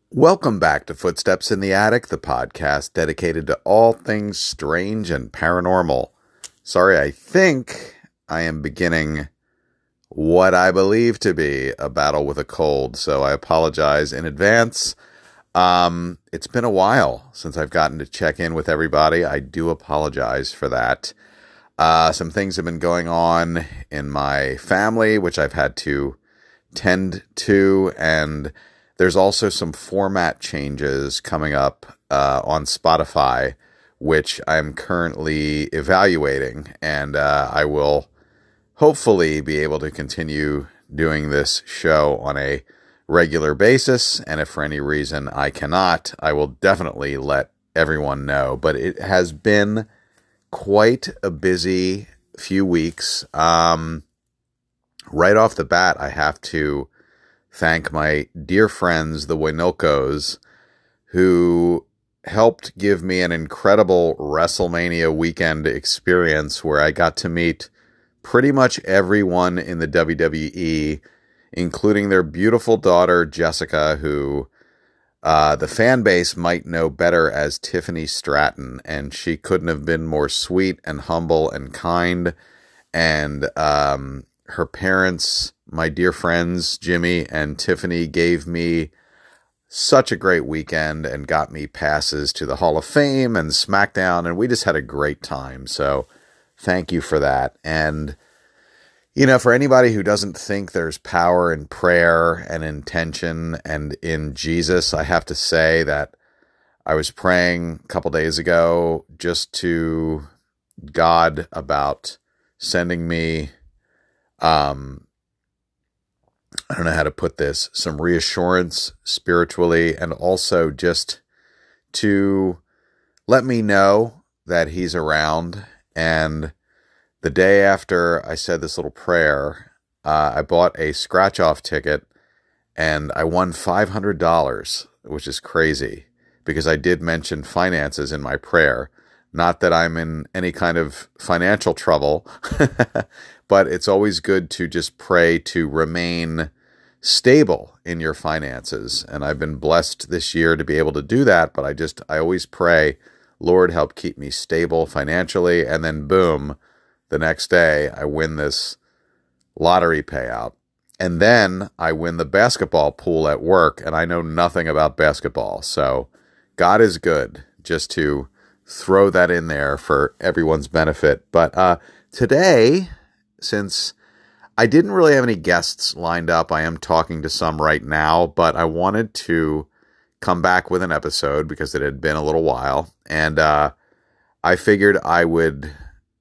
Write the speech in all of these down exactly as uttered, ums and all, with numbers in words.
Welcome back to Footsteps in the Attic, the podcast dedicated to all things strange and paranormal. Sorry, I think I am beginning what I believe to be a battle with a cold, so I apologize in advance. Um, it's been a while since I've gotten to check in with everybody. I do apologize for that. Uh, some things have been going on in my family, which I've had to tend to, and there's also some format changes coming up uh, on Spotify, which I'm currently evaluating, and uh, I will hopefully be able to continue doing this show on a regular basis, and if for any reason I cannot, I will definitely let everyone know. But it has been quite a busy few weeks. Um, right off the bat, I have to thank my dear friends, the Winilcos, who helped give me an incredible WrestleMania weekend experience where I got to meet pretty much everyone in the W W E, including their beautiful daughter, Jessica, who uh, the fan base might know better as Tiffany Stratton, and she couldn't have been more sweet and humble and kind, and um, her parents, my dear friends, Jimmy and Tiffany, gave me such a great weekend and got me passes to the Hall of Fame and SmackDown, and we just had a great time. So thank you for that. And, you know, for anybody who doesn't think there's power in prayer and intention and in Jesus, I have to say that I was praying a couple days ago just to God about sending me, um, I don't know how to put this, some reassurance spiritually, and also just to let me know that he's around. And the day after I said this little prayer, uh, I bought a scratch-off ticket, and I won five hundred dollars, which is crazy, because I did mention finances in my prayer. Not that I'm in any kind of financial trouble, but it's always good to just pray to remain stable in your finances. And I've been blessed this year to be able to do that, but I just, I always pray, Lord, help keep me stable financially. And then boom, the next day I win this lottery payout. And then I win the basketball pool at work, and I know nothing about basketball. So God is good, just to throw that in there for everyone's benefit. But uh, today, since I didn't really have any guests lined up, I am talking to some right now, but I wanted to come back with an episode because it had been a little while. And uh, I figured I would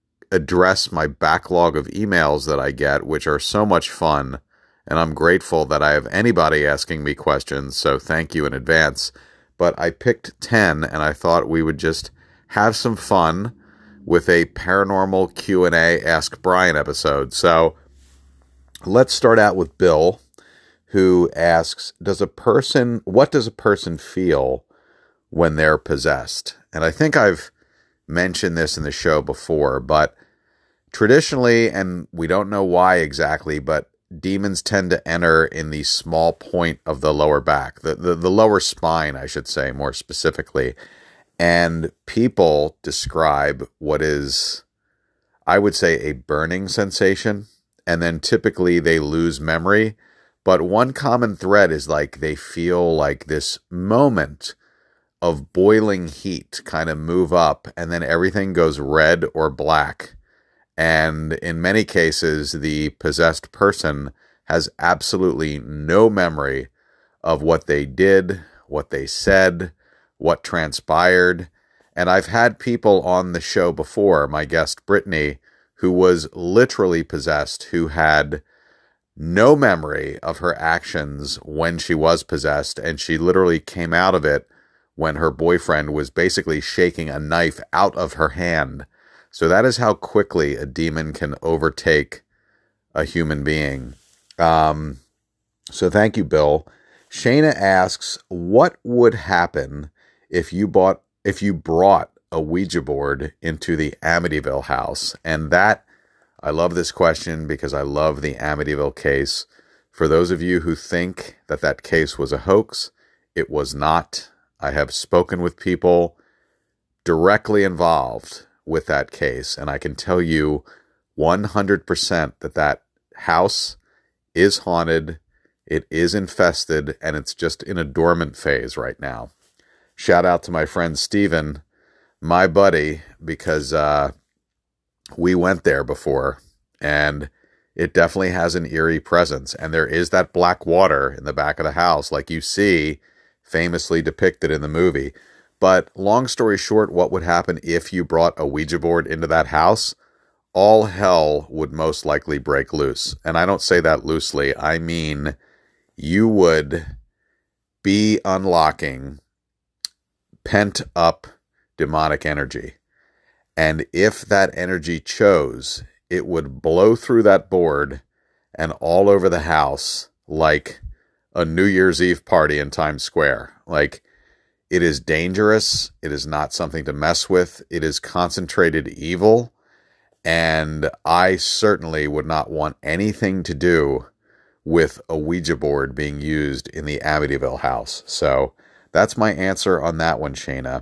address my backlog of emails that I get, which are so much fun. And I'm grateful that I have anybody asking me questions, so thank you in advance. But I picked ten, and I thought we would just have some fun with a paranormal Q and A Ask Brian episode. So let's start out with Bill, who asks, does a person, what does a person feel when they're possessed? And I think I've mentioned this in the show before, but traditionally, and we don't know why exactly, but demons tend to enter in the small point of the lower back, the, the, the lower spine, I should say, more specifically. And people describe what is, I would say, a burning sensation. And then typically they lose memory. But one common thread is like they feel like this moment of boiling heat kind of move up, and then everything goes red or black. And in many cases, the possessed person has absolutely no memory of what they did, what they said, what transpired. And I've had people on the show before, my guest Brittany, who was literally possessed, who had no memory of her actions when she was possessed, and she literally came out of it when her boyfriend was basically shaking a knife out of her hand. So that is how quickly a demon can overtake a human being. Um, so thank you, Bill. Shayna asks, what would happen if you bought, if you brought a Ouija board into the Amityville house? And that, I love this question because I love the Amityville case. For those of you who think that that case was a hoax, it was not. I have spoken with people directly involved with that case, and I can tell you one hundred percent that that house is haunted, it is infested, and it's just in a dormant phase right now. Shout out to my friend Steven, my buddy, because uh, we went there before, and it definitely has an eerie presence. And there is that black water in the back of the house, like you see famously depicted in the movie. But long story short, what would happen if you brought a Ouija board into that house? All hell would most likely break loose. And I don't say that loosely. I mean, you would be unlocking pent up demonic energy. And if that energy chose, it would blow through that board and all over the house like a New Year's Eve party in Times Square. Like, it is dangerous. It is not something to mess with. It is concentrated evil. And I certainly would not want anything to do with a Ouija board being used in the Amityville house. So that's my answer on that one, Shayna.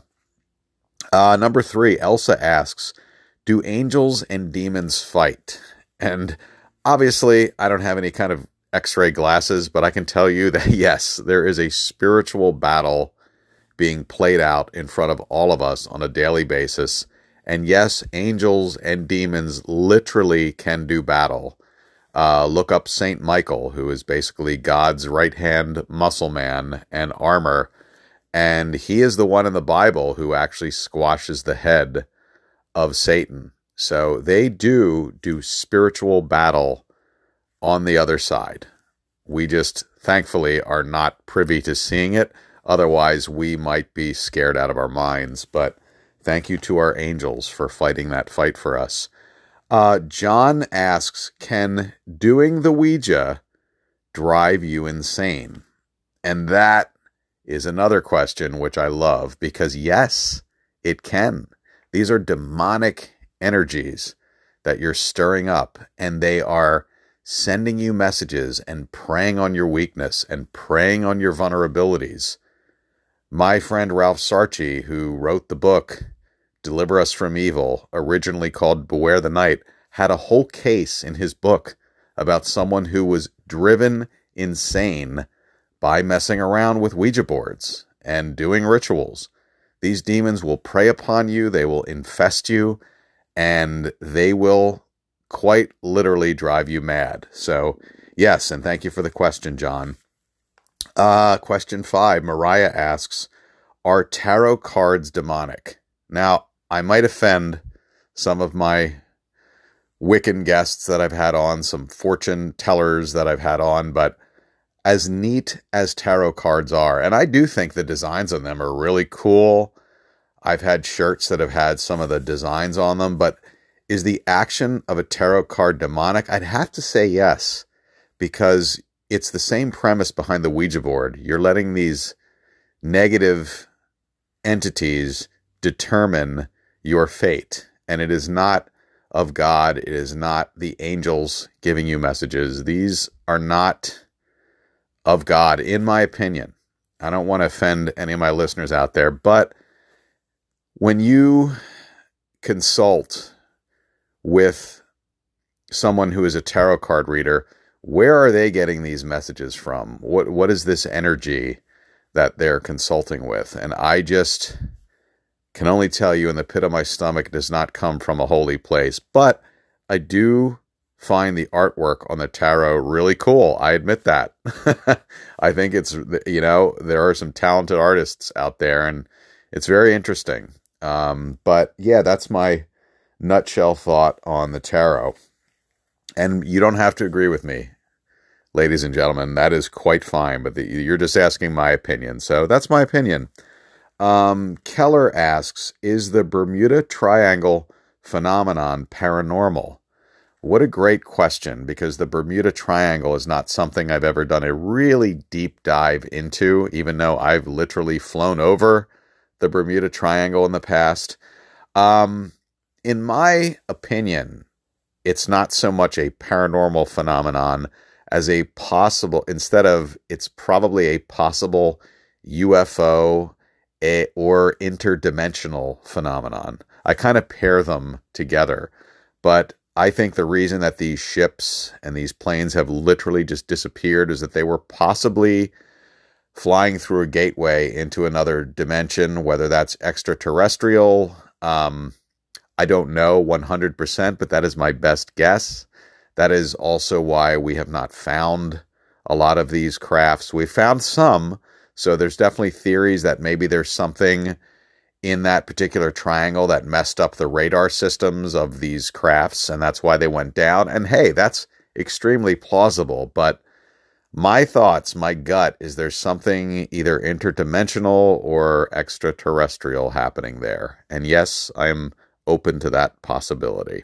Uh, number three, Elsa asks, do angels and demons fight? And obviously, I don't have any kind of x-ray glasses, but I can tell you that, yes, there is a spiritual battle being played out in front of all of us on a daily basis. And yes, angels and demons literally can do battle. Uh, look up Saint Michael, who is basically God's right-hand muscle man and armor. And he is the one in the Bible who actually squashes the head of Satan. So they do do spiritual battle on the other side. We just, thankfully, are not privy to seeing it. Otherwise, we might be scared out of our minds. But thank you to our angels for fighting that fight for us. Uh, John asks, can doing the Ouija drive you insane? And that is another question which I love, because yes, it can. These are demonic energies that you're stirring up, and they are sending you messages and preying on your weakness and preying on your vulnerabilities. My friend Ralph Sarchie, who wrote the book Deliver Us from Evil, originally called Beware the Night, had a whole case in his book about someone who was driven insane by messing around with Ouija boards and doing rituals. These demons will prey upon you, they will infest you, and they will quite literally drive you mad. So, yes, and thank you for the question, John. Uh, question five, Mariah asks, are tarot cards demonic? Now, I might offend some of my Wiccan guests that I've had on, some fortune tellers that I've had on, but as neat as tarot cards are, and I do think the designs on them are really cool. I've had shirts that have had some of the designs on them, but is the action of a tarot card demonic? I'd have to say yes, because it's the same premise behind the Ouija board. You're letting these negative entities determine your fate, and it is not of God. It is not the angels giving you messages. These are not of God, in my opinion. I don't want to offend any of my listeners out there, but when you consult with someone who is a tarot card reader, where are they getting these messages from? What what is this energy that they're consulting with? And I just can only tell you, in the pit of my stomach, it does not come from a holy place. But I do find the artwork on the tarot really cool. I admit that. I think it's, you know, there are some talented artists out there, and it's very interesting. Um, but yeah, that's my nutshell thought on the tarot. And you don't have to agree with me, ladies and gentlemen. That is quite fine, but the, you're just asking my opinion. So that's my opinion. Um, Keller asks, is the Bermuda Triangle phenomenon paranormal? What a great question, because the Bermuda Triangle is not something I've ever done a really deep dive into, even though I've literally flown over the Bermuda Triangle in the past. Um, in my opinion, it's not so much a paranormal phenomenon as a possible, instead of, it's probably a possible U F O, a, or interdimensional phenomenon. I kind of pair them together. But I think the reason that these ships and these planes have literally just disappeared is that they were possibly flying through a gateway into another dimension, whether that's extraterrestrial. Um, I don't know one hundred percent, but that is my best guess. That is also why we have not found a lot of these crafts. We found some, so there's definitely theories that maybe there's something in that particular triangle that messed up the radar systems of these crafts, and that's why they went down. And hey, that's extremely plausible, but my thoughts, my gut, is there's something either interdimensional or extraterrestrial happening there. And yes, I'm open to that possibility.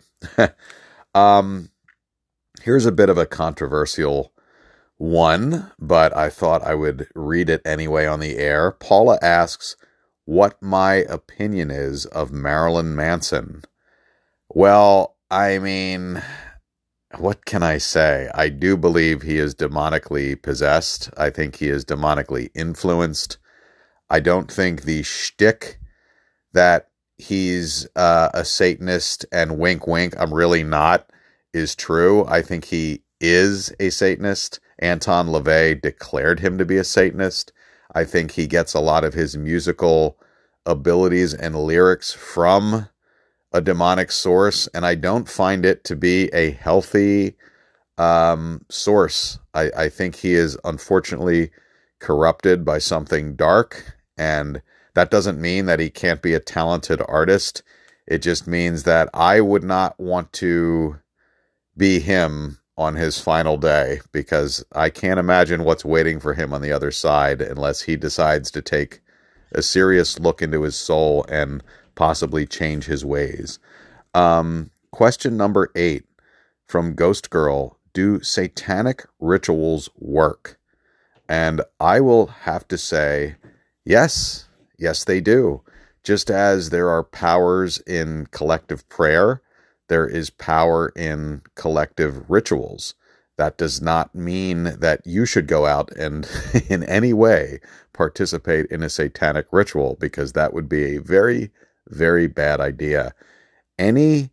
um, here's a bit of a controversial one, but I thought I would read it anyway on the air. Paula asks what my opinion is of Marilyn Manson. Well, I mean, what can I say? I do believe he is demonically possessed. I think he is demonically influenced. I don't think the shtick that he's uh, a Satanist and wink, wink, I'm really not, is true. I think he is a Satanist. Anton LaVey declared him to be a Satanist. I think he gets a lot of his musical abilities and lyrics from a demonic source, and I don't find it to be a healthy um, source. I, I think he is unfortunately corrupted by something dark, and that doesn't mean that he can't be a talented artist. It just means that I would not want to be him on his final day, because I can't imagine what's waiting for him on the other side unless he decides to take a serious look into his soul and possibly change his ways. Um, question number eight from Ghost Girl. Do satanic rituals work? And I will have to say, yes, yes, they do. Just as there are powers in collective prayer, there is power in collective rituals. That does not mean that you should go out and in any way participate in a satanic ritual, because that would be a very, very bad idea. Any,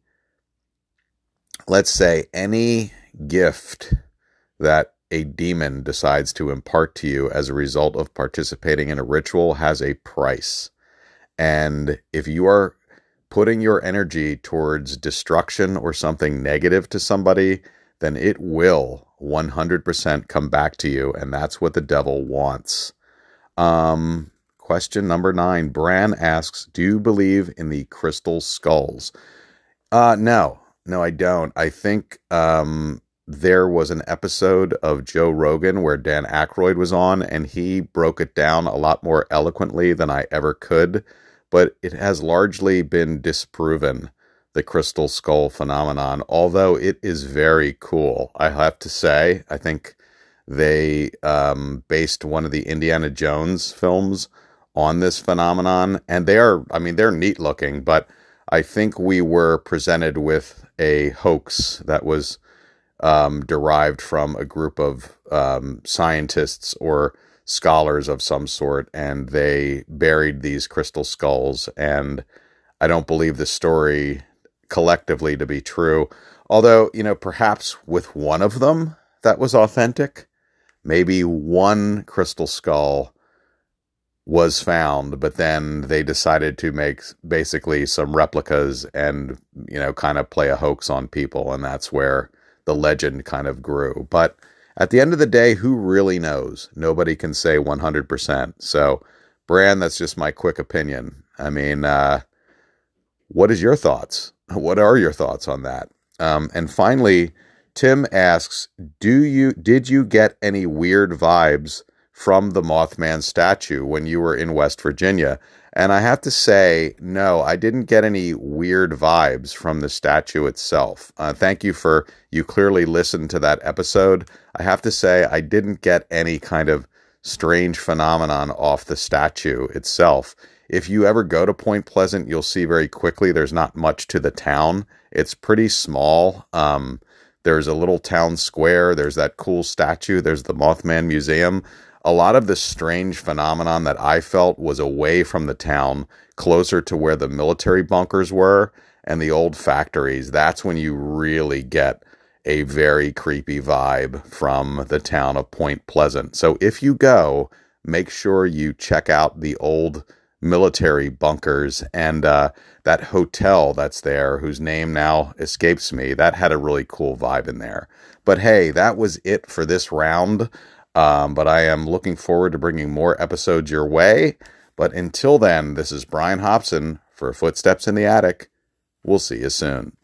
let's say, any gift that a demon decides to impart to you as a result of participating in a ritual has a price. And if you are putting your energy towards destruction or something negative to somebody, then it will one hundred percent come back to you, and that's what the devil wants. Um, question number nine. Bran asks, do you believe in the crystal skulls? Uh, no, no, I don't. I think um, there was an episode of Joe Rogan where Dan Aykroyd was on, and he broke it down a lot more eloquently than I ever could, but it has largely been disproven, the crystal skull phenomenon, although it is very cool. I have to say, I think they um, based one of the Indiana Jones films on this phenomenon, and they are, I mean, they're neat looking, but I think we were presented with a hoax that was um, derived from a group of um, scientists or scholars of some sort, and they buried these crystal skulls, and I don't believe the story collectively to be true. Although, you know, perhaps with one of them that was authentic, maybe one crystal skull was found, but then they decided to make basically some replicas and, you know, kind of play a hoax on people, and that's where the legend kind of grew. But at the end of the day, who really knows? Nobody can say one hundred percent. So, Bran, that's just my quick opinion. I mean, uh, what is your thoughts? What are your thoughts on that? Um, and finally, Tim asks, do you did you get any weird vibes from the Mothman statue when you were in West Virginia? And I have to say, no, I didn't get any weird vibes from the statue itself. Uh, thank you for, you clearly listened to that episode. I have to say, I didn't get any kind of strange phenomenon off the statue itself. If you ever go to Point Pleasant, you'll see very quickly there's not much to the town. It's pretty small. Um, there's a little town square. There's that cool statue. There's the Mothman Museum. a lot of the strange phenomenon that I felt was away from the town, closer to where the military bunkers were and the old factories. That's when you really get a very creepy vibe from the town of Point Pleasant. So if you go, make sure you check out the old military bunkers and uh, that hotel that's there, whose name now escapes me. That had a really cool vibe in there. But hey, that was it for this round. Um, but I am looking forward to bringing more episodes your way. But until then, this is Brian Hobson for Footsteps in the Attic. We'll see you soon.